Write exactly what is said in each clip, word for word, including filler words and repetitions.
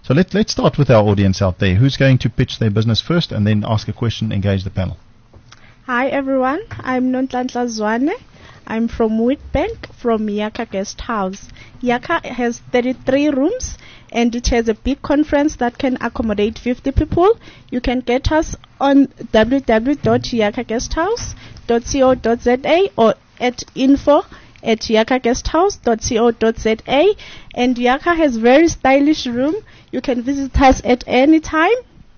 So let, let's start with our audience out there. Who's going to pitch their business first and then ask a question, engage the panel? Hi everyone, I'm Nonhlanhla Zwane. I'm from Witbank from Yaka Guest House. Yaka has thirty-three rooms and it has a big conference that can accommodate fifty people. You can get us on w w w dot yaka guest house dot co dot z a or at info at yaka guest house dot co dot z a. And Yaka has very stylish room. You can visit us at any time.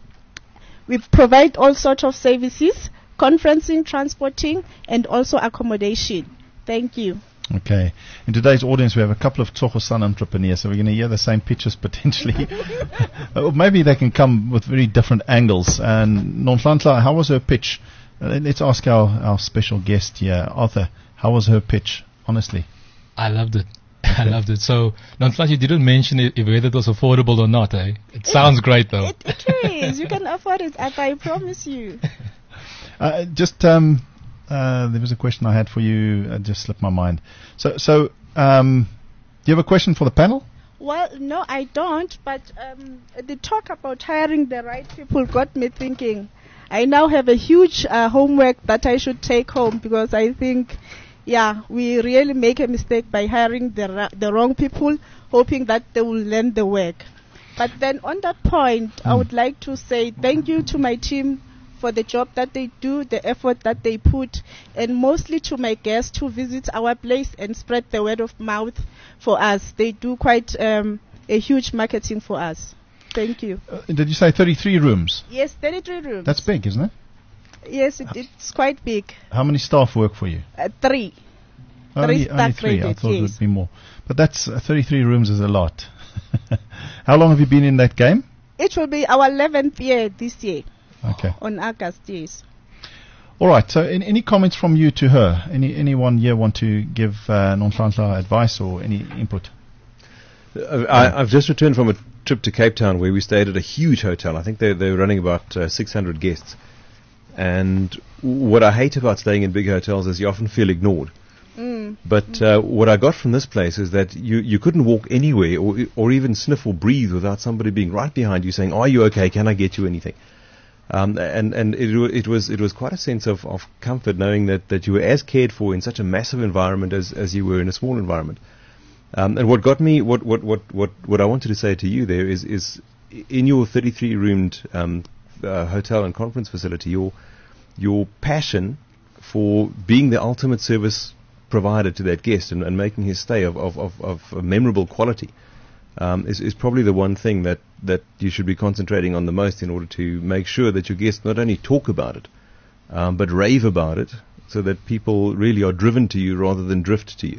We provide all sorts of services, conferencing, transporting, and also accommodation. Thank you. Okay. In today's audience, we have a couple of Tsogo-san entrepreneurs, so we're going to hear the same pitches potentially. Or maybe they can come with very different angles. And Nonhlanhla, how was her pitch? Uh, let's ask our, our special guest here, Arthur. How was her pitch, honestly? I loved it. I loved it. So, Nonhlanhla, you didn't mention it, whether it was affordable or not, eh? It, it sounds great, though. It, it is. You can afford it, I promise you. Uh, just... um. Uh, there was a question I had for you. It just slipped my mind. So, so um, do you have a question for the panel? Well, no, I don't. But um, the talk about hiring the right people got me thinking. I now have a huge uh, homework that I should take home because I think, yeah, we really make a mistake by hiring the ra- the wrong people, hoping that they will learn the work. But then on that point, mm. I would like to say thank you to my team for the job that they do, the effort that they put, and mostly to my guests who visit our place and spread the word of mouth for us. They do quite um, a huge marketing for us. Thank you. Uh, did you say thirty-three rooms? Yes, thirty-three rooms. That's big, isn't it? Yes, it, it's quite big. How many staff work for you? Uh, three. Only, three only staff three. rated, I thought yes. it would be more. But that's uh, thirty-three rooms is a lot. How long have you been in that game? It will be our eleventh year this year. Okay. On August, yes. All right. So, in, any comments from you to her? Any anyone here want to give uh, Nonhlanhla advice or any input? Uh, I, I've just returned from a trip to Cape Town where we stayed at a huge hotel. I think they're, they're running about uh, six hundred guests. And what I hate about staying in big hotels is you often feel ignored. Mm. But uh, what I got from this place is that you, you couldn't walk anywhere or or even sniff or breathe without somebody being right behind you saying, "Are you okay? Can I get you anything?" Um, and and it, w- it was it was quite a sense of, of comfort knowing that, that you were as cared for in such a massive environment as, as you were in a small environment. Um, and what got me, what, what, what, what, what I wanted to say to you there is, is in your thirty-three roomed um, uh, hotel and conference facility, your your passion for being the ultimate service provider to that guest and, and making his stay of, of, of, of a memorable quality. Um, is, is probably the one thing that, that you should be concentrating on the most in order to make sure that your guests not only talk about it, um, but rave about it, so that people really are driven to you rather than drift to you.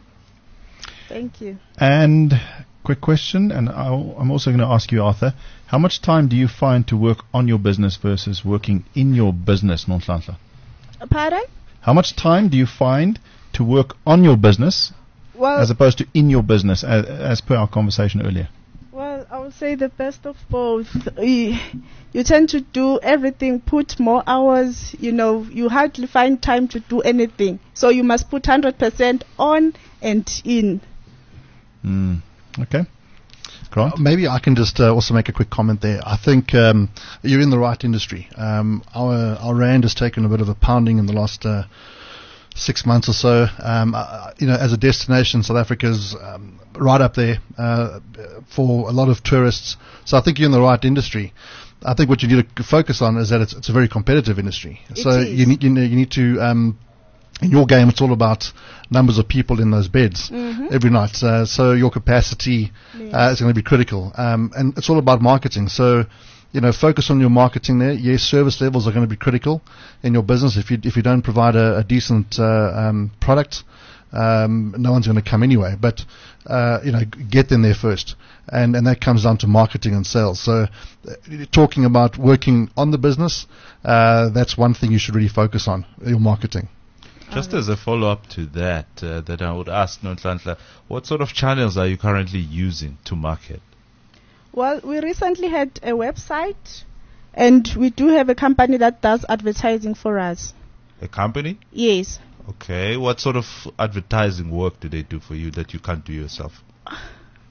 Thank you. And quick question, and I'll, I'm also going to ask you, Arthur, how much time do you find to work on your business versus working in your business, Nonhlanhla? Uh, pardon? How much time do you find to work on your business well, as opposed to in your business, as, as per our conversation earlier? Well, I would say the best of both. You, you tend to do everything, put more hours, you know, you hardly find time to do anything. So you must put one hundred percent on and in. Mm. Okay. Grant? Uh, maybe I can just uh, also make a quick comment there. I think um, you're in the right industry. Um, our, our rand has taken a bit of a pounding in the last uh, six months or so. Um, uh, you know, as a destination, South Africa's um, right up there uh, for a lot of tourists. So I think you're in the right industry. I think what you need to focus on is that it's, it's a very competitive industry. It so is. you need you, know, you need to um, in your game, it's all about numbers of people in those beds mm-hmm. every night. Uh, so your capacity yeah. uh, is going to be critical, um, and it's all about marketing. So, you know, focus on your marketing there. Yes, service levels are going to be critical in your business. If you if you don't provide a, a decent uh, um, product, um, no one's going to come anyway. But uh, you know, get them there first, and and that comes down to marketing and sales. So, uh, talking about working on the business, uh, that's one thing you should really focus on, your marketing. Just as a follow-up to that, uh, that I would ask Nonhlanhla, what sort of channels are you currently using to market? Well, we recently had a website, and we do have a company that does advertising for us. A company? Yes. Okay. What sort of advertising work do they do for you that you can't do yourself?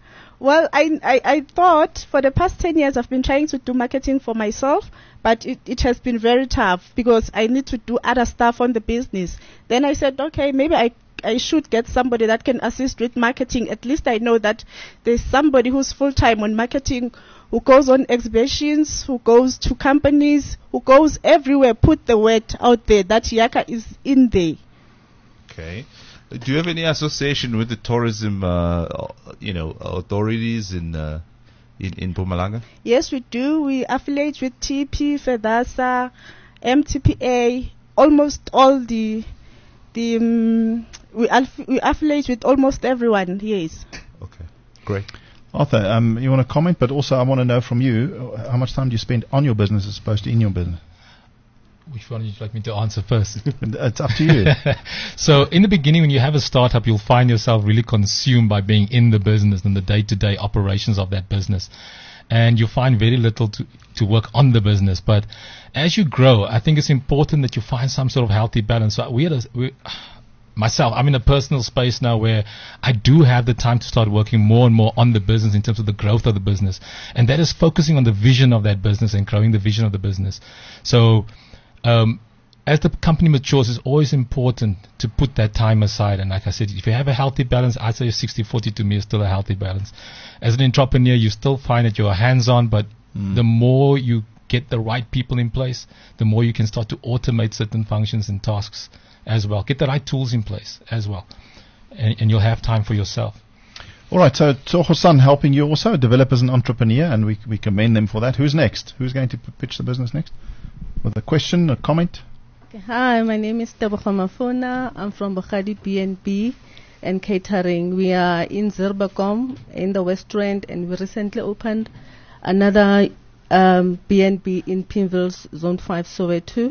Well, I, I, I thought for the past ten years I've been trying to do marketing for myself, but it, it has been very tough because I need to do other stuff on the business. Then I said, okay, maybe I, I should get somebody that can assist with marketing. At least I know that there's somebody who's full-time on marketing, who goes on exhibitions, who goes to companies, who goes everywhere, put the word out there that Yaka is in there. Okay. Do you have any association with the tourism, uh, you know, authorities in uh, in, in Mpumalanga? Yes, we do. We affiliate with T P, FEDASA, M T P A, almost all the the um, we, alf- we affiliate with almost everyone. Yes. Okay, great. Arthur, um, you want to comment, but also I want to know from you, uh, how much time do you spend on your business as opposed to in your business? Which one would you like me to answer first? It's up to you. So in the beginning, when you have a startup, you'll find yourself really consumed by being in the business and the day-to-day operations of that business. And you find very little to, to work on the business. But as you grow, I think it's important that you find some sort of healthy balance. So we had a, we, myself, I'm in a personal space now where I do have the time to start working more and more on the business in terms of the growth of the business. And that is focusing on the vision of that business and growing the vision of the business. So Um, as the company matures, it's always important to put that time aside. And like I said, if you have a healthy balance, I'd say sixty forty to me is still a healthy balance. As an entrepreneur, you still find that you're hands-on, but mm. the more you get the right people in place, the more you can start to automate certain functions and tasks as well. Get the right tools in place as well. And, and you'll have time for yourself. All right, so Tsogo-san helping you also develop as an entrepreneur, and we we commend them for that. Who's next? Who's going to p- pitch the business next? With a question, a comment? Okay. Hi, my name is Tebogo Mafona. I'm from Bogadi B and B and Catering. We are in Zerbakom in the West Rand, and we recently opened another um, B and B in Pimville, Zone five, Soweto.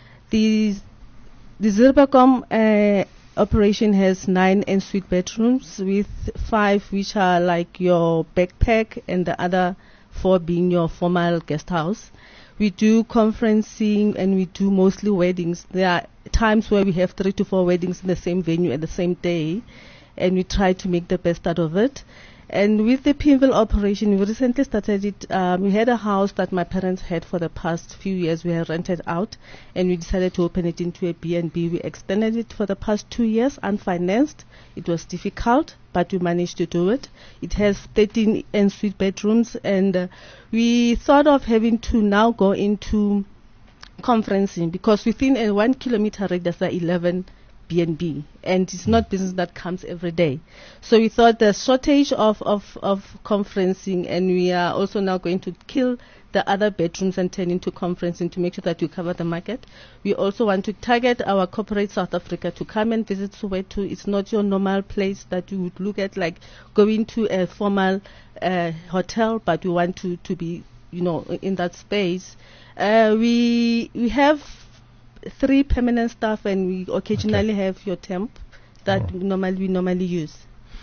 The, the Zerbakom uh, operation has nine en-suite bedrooms with five which are like your backpack and the other four being your formal guest house. We do conferencing and we do mostly weddings. There are times where we have three to four weddings in the same venue at the same day, and we try to make the best out of it. And with the Pimville operation, we recently started it. Um, we had a house that my parents had for the past few years. We had rented out, and we decided to open it into a B and B. We extended it for the past two years, unfinanced. It was difficult, but we managed to do it. It has thirteen en-suite bedrooms, and uh, we thought of having to now go into conferencing because within a one kilometer radius there are eleven B and B, and it's not business that comes every day. So we thought the shortage of, of, of conferencing, and we are also now going to kill the other bedrooms and turn into conferencing to make sure that we cover the market. We also want to target our corporate South Africa to come and visit Soweto. It's not your normal place that you would look at like going to a formal uh, hotel, but we want to, to be, you know, in that space. Uh, we we have three permanent staff, and we occasionally okay. have your temp that oh. normally we normally use.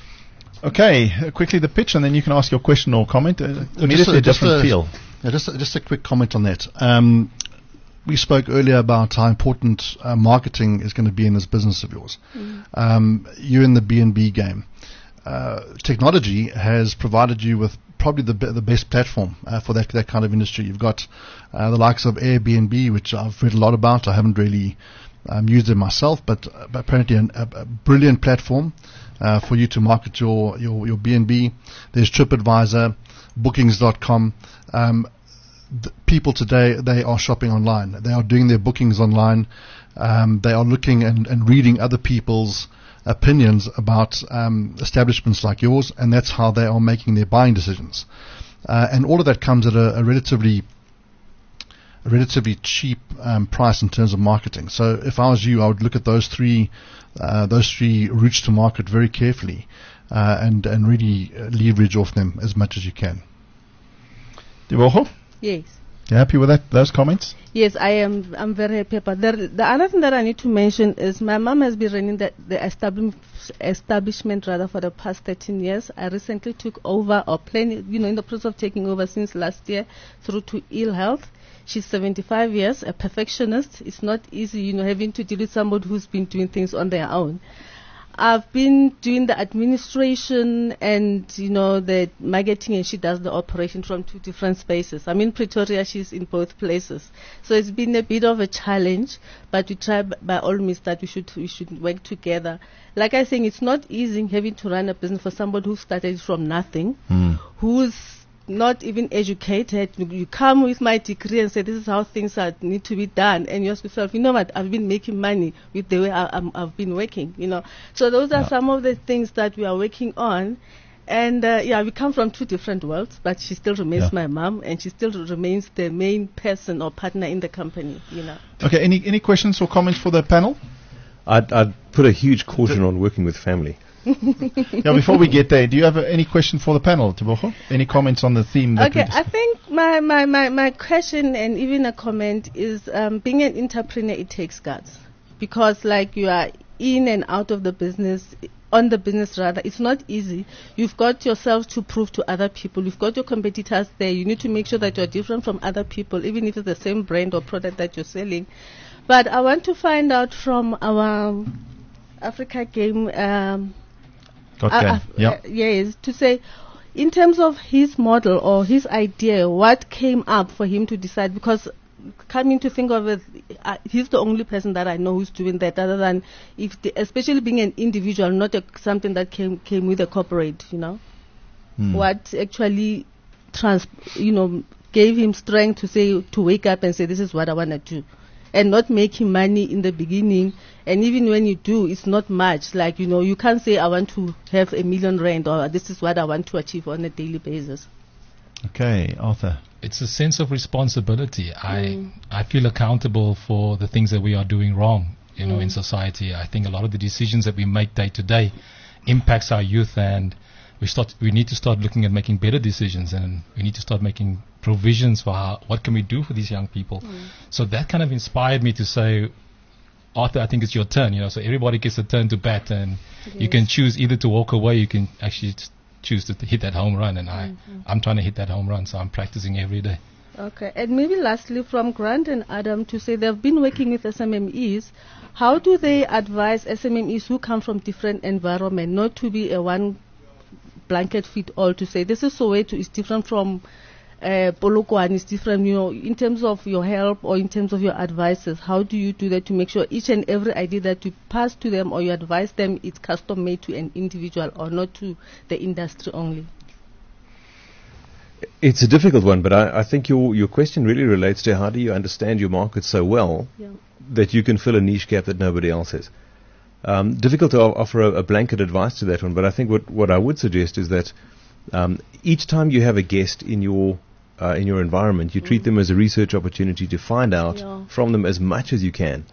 Okay, uh, quickly the pitch, and then you can ask your question or comment. Uh, immediately a different a, feel. Yeah, just a, just a quick comment on that. Um, we spoke earlier about how important uh, marketing is going to be in this business of yours. Mm. Um, you're in the B and B game. Uh, technology has provided you with probably the be- the best platform uh, for that that kind of industry. You've got uh, the likes of Airbnb, which I've read a lot about. I haven't really um, used it myself, but, uh, but apparently an, a, a brilliant platform uh, for you to market your your your B and B. There's TripAdvisor, Bookings dot com. Um, th- people today, they are shopping online. They are doing their bookings online. Um, they are looking and, and reading other people's opinions about um, establishments like yours, and that's how they are making their buying decisions. Uh, and all of that comes at a, a relatively a relatively cheap um, price in terms of marketing. So if I was you, I would look at those three uh, those three routes to market very carefully uh, and and really uh, leverage off them as much as you can. Yes. You happy with that? Those comments? Yes, I am. I'm very happy about that. The other thing that I need to mention is my mom has been running the, the establishment, establishment rather for the past thirteen years. I recently took over, or planning, you know, in the process of taking over since last year through to ill health. She's seventy-five years, a perfectionist. It's not easy, you know, having to deal with somebody who's been doing things on their own. I've been doing the administration and, you know, the marketing, and she does the operation from two different spaces. I'm in Pretoria, she's in both places. So it's been a bit of a challenge, but we try b- by all means that we should we should work together. Like I think it's not easy having to run a business for somebody who started from nothing, Mm. who's not even educated. You, you come with my degree and say this is how things are, need to be done, and you ask yourself, you know what, I've been making money with the way I, I'm, I've been working, you know. So those are Yeah. some of the things that we are working on. And uh, yeah, we come from two different worlds, but she still remains Yeah. my mom, and she still remains the main person or partner in the company, you know. Okay, any any questions or comments for the panel? I'd, I'd put a huge caution on working with family. Yeah, before we get there, do you have uh, any question for the panel, Tebogo? Any comments on the theme? That Okay, we dis- I think my, my, my, my question and even a comment is um, being an entrepreneur, it takes guts. Because like you are in and out of the business, on the business rather, it's not easy. You've got yourself to prove to other people. You've got your competitors there. You need to make sure that you're different from other people, even if it's the same brand or product that you're selling. But I want to find out from our um, Africa Game um, Got uh, game. uh, Yeah. uh, yes, to say, in terms of his model or his idea, what came up for him to decide? Because coming to think of it, uh, he's the only person that I know who's doing that, other than if, the, especially being an individual, not a, something that came came with a corporate. You know, Hmm. what actually, trans, you know, gave him strength to say to wake up and say, this is what I want to do. And not making money in the beginning, and even when you do, it's not much. Like, you know, you can't say I want to have a million rand or this is what I want to achieve on a daily basis. Okay, Arthur. It's a sense of responsibility. I Mm. I feel accountable for the things that we are doing wrong, you know, in Mm. society. I think a lot of the decisions that we make day to day impacts our youth, and we start we need to start looking at making better decisions, and we need to start making provisions for how, what can we do for these young people. So that kind of inspired me to say, Arthur, I think it's your turn, you know, so everybody gets a turn to bat, and you can choose either to walk away, you can actually t- choose to t- hit that home run, and I, I'm trying to hit that home run, so I'm practicing every day. Okay, and maybe lastly, from Grant and Adam, to say they've been working with S M M Es. How do they advise S M M Es who come from different environment not to be a one blanket fit all, to say this is Soweto is different from uh, Polokwane is different, you know, in terms of your help or in terms of your advices? How do you do that to make sure each and every idea that you pass to them or you advise them is custom made to an individual or not to the industry only? It's a difficult one, but I, I think your your question really relates to how do you understand your market so well Yeah. that you can fill a niche gap that nobody else has. Um, difficult to o- offer a, a blanket advice to that one, but I think what, what I would suggest is that um, each time you have a guest in your uh, in your environment, you treat them as a research opportunity to find out Yeah. from them as much as you can.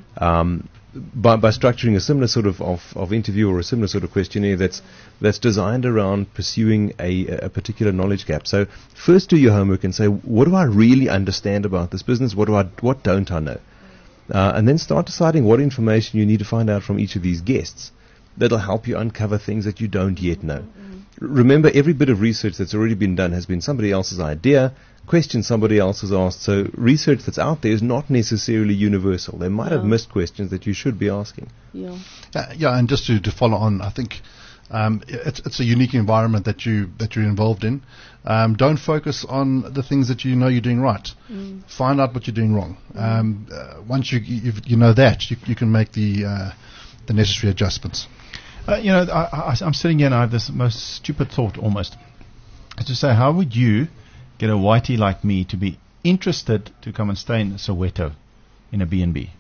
Um, by, by structuring a similar sort of, of, of interview or a similar sort of questionnaire that's that's designed around pursuing a, a particular knowledge gap. So first do your homework and say, what do I really understand about this business? What do I what don't I know? Uh, and then start deciding what information you need to find out from each of these guests that'll help you uncover things that you don't yet know. Remember, every bit of research that's already been done has been somebody else's idea, question somebody else has asked. So research that's out there is not necessarily universal. They might have Yeah. missed questions that you should be asking. Yeah. Uh, yeah, and just to, to follow on, I think um, i- it's it's a unique environment that you that you're involved in. Um, don't focus on the things that you know you're doing right. Find out what you're doing wrong. Um, uh, once you you you know that, you you can make the uh, the necessary adjustments. Uh, you know, I, I, I'm sitting here and I have this most stupid thought almost. Is to say, how would you get a whitey like me to be interested to come and stay in Soweto in a B and B?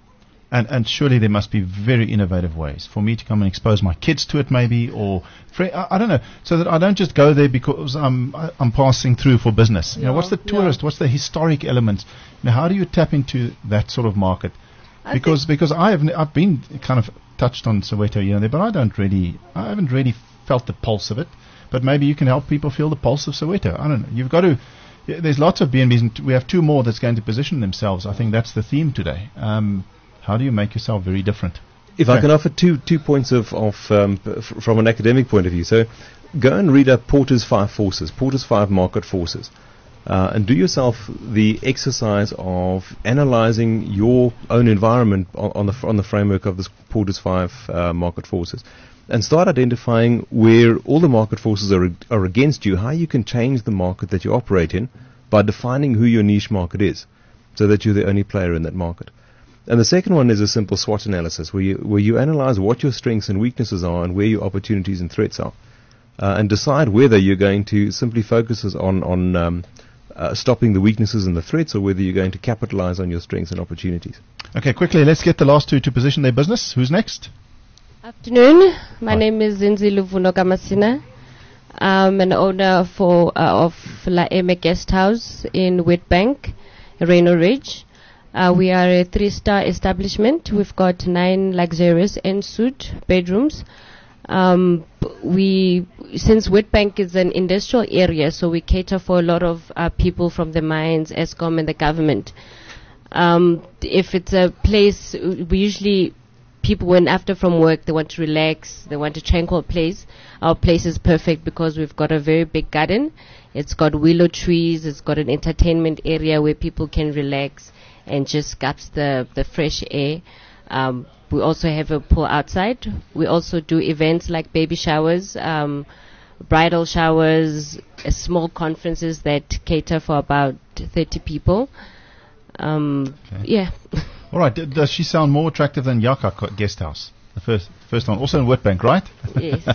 And and surely there must be very innovative ways for me to come and expose my kids to it, maybe, or fr- I, I don't know, so that I don't just go there because I'm I, I'm passing through for business. You know, Yeah, what's the yeah. tourist? What's the historic element? You know, how do you tap into that sort of market? I Because because I have n- I've been kind of touched on Soweto here and there, but I don't really I haven't really felt the pulse of it. But maybe you can help people feel the pulse of Soweto. I don't know. You've got to. Yeah, there's lots of B and Bs, and t- we have two more that's going to position themselves. I think that's the theme today. Um, how do you make yourself very different? If I Okay. can offer two two points of, of um, p- f- from an academic point of view. So go and read up Porter's Five Forces, Porter's Five Market Forces. uh, and do yourself the exercise of analyzing your own environment on, on the f- on the framework of this Porter's five uh, market forces, and start identifying where all the market forces are ag- are against you, how you can change the market that you operate in by defining who your niche market is, so that you're the only player in that market. And the second one is a simple SWOT analysis, where you, where you analyze what your strengths and weaknesses are and where your opportunities and threats are, uh, and decide whether you're going to simply focus on, on um, uh, stopping the weaknesses and the threats, or whether you're going to capitalize on your strengths and opportunities. Okay, quickly, let's get the last two to position their business. Who's next? Afternoon. My Hi. name is Zinzilu Vunokamasina. I'm an owner for uh, of La Eme Guest House in Witbank, Reno Ridge. Uh, we are a three-star establishment. We've got nine luxurious en-suite bedrooms. Um, b- we, since Witbank is an industrial area, so we cater for a lot of uh, people from the mines, Eskom, and the government. Um, if it's a place, uh, we usually, people when after from work, they want to relax, they want a tranquil place. Our place is perfect because we've got a very big garden. It's got willow trees. It's got an entertainment area where people can relax and just grasp the, the fresh air. Um, we also have a pool outside. We also do events like baby showers, um, bridal showers, uh, small conferences that cater for about thirty people. Um, Okay. Yeah. All right. D- does she sound more attractive than Yaka Co- Guest House? The first first one, also in Witbank, right? Yes.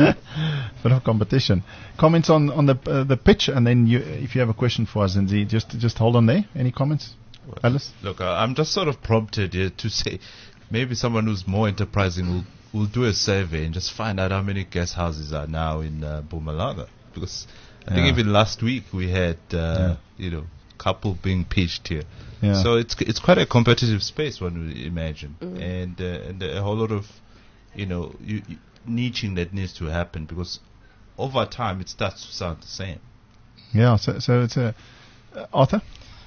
Bit of competition. Comments on on the uh, the pitch, and then you, if you have a question for us, Zinzi, just just hold on there. Any comments, Alice? Look, uh, I'm just sort of prompted here to say maybe someone who's more enterprising will, will do a survey and just find out how many guest houses are now in uh, Mpumalanga. Because I think Yeah. even last week we had, uh, you know, couple being pitched here. Yeah. So it's it's quite a competitive space, one would imagine, and uh, and a whole lot of, you know, you, you niching that needs to happen, because over time it starts to sound the same. Yeah. So so it's a uh, Arthur.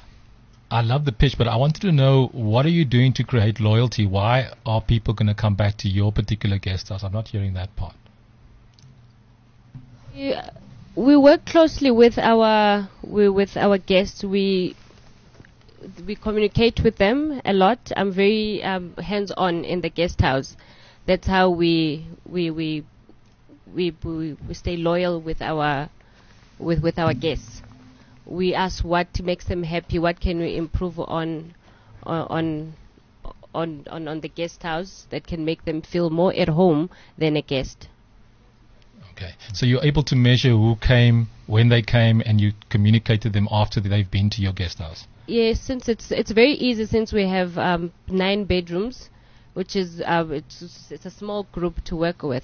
I love the pitch, but I wanted to know, what are you doing to create loyalty? Why are people going to come back to your particular guest house? I'm not hearing that part. Yeah, we work closely with our we, with our guests. We we communicate with them a lot. I'm very um, hands-on in the guest house. That's how we we we we we, we stay loyal with our with with our guests. We ask what makes them happy. What can we improve on on on on on the guest house that can make them feel more at home than a guest. Okay. So you're able to measure who came, when they came, and you communicate to them after they've been to your guest house. Yes, since it's it's very easy, since we have um, nine bedrooms, which is uh, it's it's a small group to work with.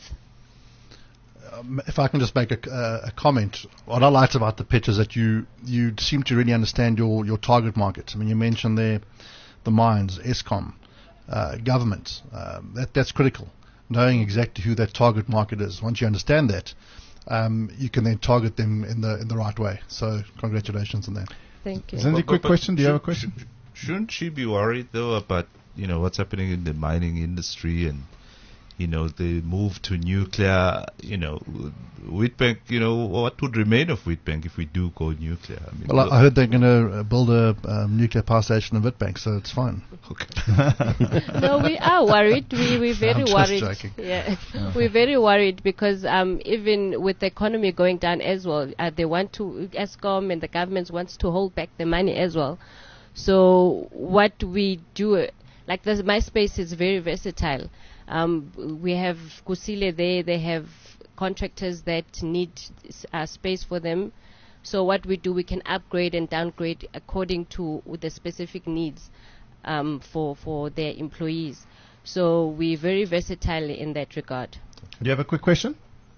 Um, if I can just make a, uh, a comment, what I liked about the pitch is that you you seem to really understand your, your target market. I mean, you mentioned there the mines, Eskom, uh, government. Um, that that's critical. Knowing exactly who that target market is. Once you understand that, um, you can then target them in the in the right way. So, congratulations on that. Thank you. Zinzi, quick question. Do you have a should- question? should- Shouldn't she be worried though about, you know, what's happening in the mining industry and, you know, the move to nuclear? You know, Witbank. You know, what would remain of Witbank if we do go nuclear? I mean, Well, I, I heard they're going to uh, build a um, nuclear power station in Witbank, so it's fine. okay. No, we are worried. We we're very I'm just worried. joking. Yeah, we're very worried because um, even with the economy going down as well, uh, they want to Eskom and the government wants to hold back the money as well. So what we do, uh, like this, my space is very versatile. Um, we have Kusile there. They have contractors that need s- uh, space for them. So what we do, we can upgrade and downgrade according to the specific needs um, for for their employees. So we're very versatile in that regard. Do you have a quick question?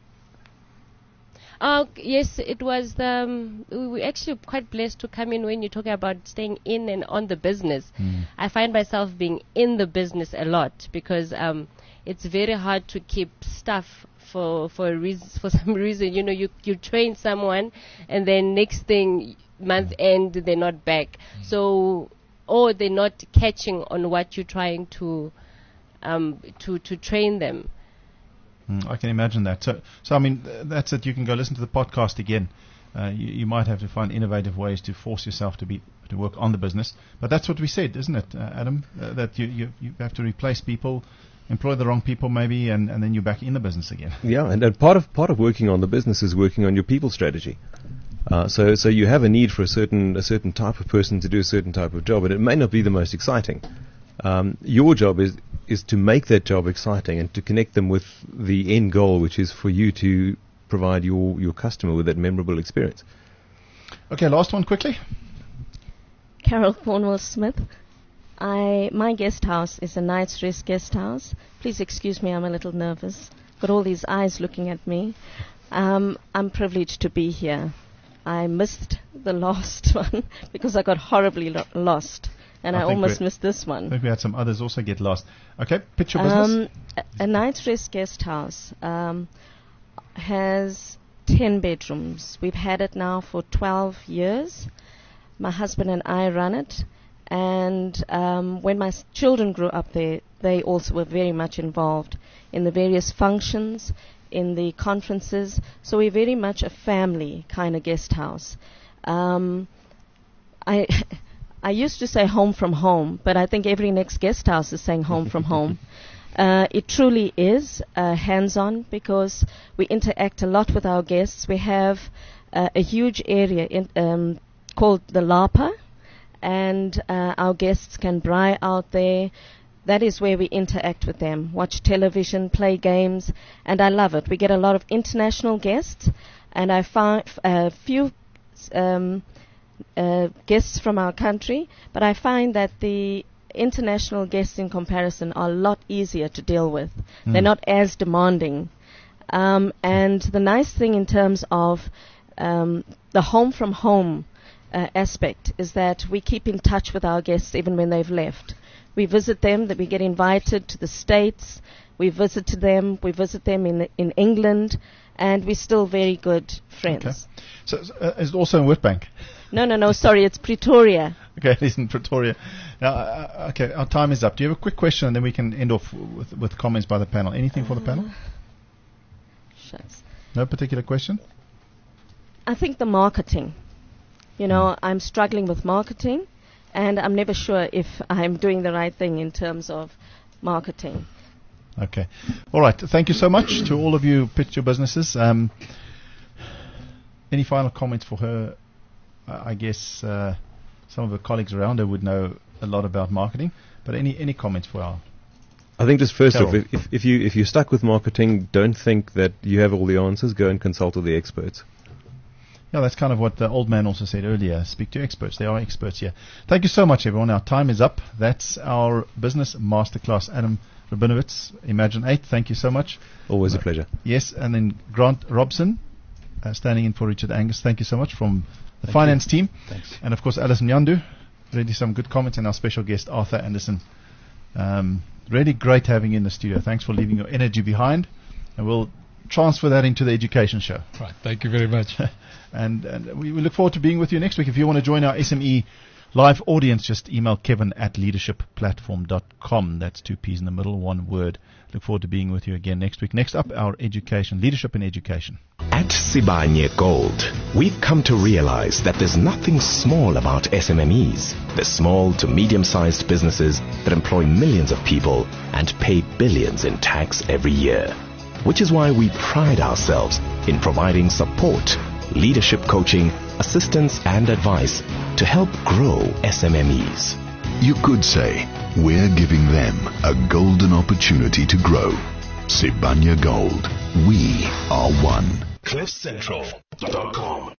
Uh, yes, it was the, um, we were actually quite blessed to come in when you're talking about staying in and on the business. I find myself being in the business a lot because um, it's very hard to keep staff for for a reason, for some reason. You know, you you train someone and then next thing month end they're not back. So or they're not catching on what you're trying to um, to to train them. Mm, I can imagine that. So, so I mean, th- that's it. You can go listen to the podcast again. uh, you, you might have to find innovative ways to force yourself to be to work on the business. But that's what we said, isn't it, uh, Adam? Uh, that you, you you have to replace people, employ the wrong people maybe, and, and then you're back in the business again. Yeah, and, and part of part of working on the business is working on your people strategy. Uh, so so you have a need for a certain a certain type of person to do a certain type of job, and it may not be the most exciting. Um, your job is is to make that job exciting and to connect them with the end goal, which is for you to provide your, your customer with that memorable experience. Okay, last one quickly. Carol Cornwell Smith. I my guest house is a Knight's Rest guest house. Please excuse me, I'm a little nervous. Got all these eyes looking at me. Um, I'm privileged to be here. I missed the last one because I got horribly lo- lost, and I, I almost missed this one. I think we had some others also get lost. Okay, pitch your business. Um, a, a Knight's Rest guest house um, has ten bedrooms. We've had it now for twelve years. My husband and I run it, and um, when my s- children grew up there, they also were very much involved in the various functions, in the conferences. So we're very much a family kind of guest house. Um, I I used to say home from home, but I think every next guest house is saying home from home. Uh, it truly is uh, hands-on because we interact a lot with our guests. We have uh, a huge area in, um, called the Lapa, and uh, our guests can braai out there. That is where we interact with them, watch television, play games, and I love it. We get a lot of international guests, and I find a few um, uh, guests from our country, but I find that the international guests in comparison are a lot easier to deal with. Mm. They're not as demanding. Um, and the nice thing in terms of um, the home from home uh, aspect is that we keep in touch with our guests even when they've left. We visit them, that we get invited to the States, we visit to them, we visit them in in England, and we're still very good friends. Okay. So uh, is it also in Witbank? No, no, no, sorry, it's Pretoria. Okay, it is in Pretoria. Now, uh, okay, our time is up. Do you have a quick question, and then we can end off with, with comments by the panel? Anything uh, for the panel? Shucks. No particular question? I think the marketing. You know, mm. I'm struggling with marketing. And I'm never sure if I'm doing the right thing in terms of marketing. Okay. All right. Thank you so much to all of you who pitched your businesses. Um, any final comments for her? Uh, I guess uh, some of her colleagues around her would know a lot about marketing. But any, any comments for our... I think just first Carol. off, if, if, if, you, if you're stuck with marketing, don't think that you have all the answers. Go and consult with the experts. Yeah, that's kind of what the old man also said earlier. Speak to experts. There are experts here. Thank you so much, everyone. Our time is up. That's our business masterclass. Adam Rabinowitz, Imagine eight. Thank you so much. Always uh, a pleasure. Yes, and then Grant Robson, uh, standing in for Richard Angus. Thank you so much from the Thank finance you. team. Thanks. And, of course, Alison Nyandu. Really some good comments. And our special guest, Arthur Anderson. Um, really great having you in the studio. Thanks for leaving your energy behind. And we'll transfer that into the education show. Right. Thank you very much. and and we, we look forward to being with you next week. If you want to join our S M E live audience, just email Kevin at leadership platform dot com. That's two P's in the middle, one word. Look forward to being with you again next week. Next up, our education, leadership in education. At Sibanye Gold, we've come to realize that there's nothing small about S M M Es, the small to medium-sized businesses that employ millions of people and pay billions in tax every year. Which is why we pride ourselves in providing support, leadership coaching, assistance and advice to help grow S M M Es. You could say we're giving them a golden opportunity to grow. Sibanye Gold. We are one. cliff central dot com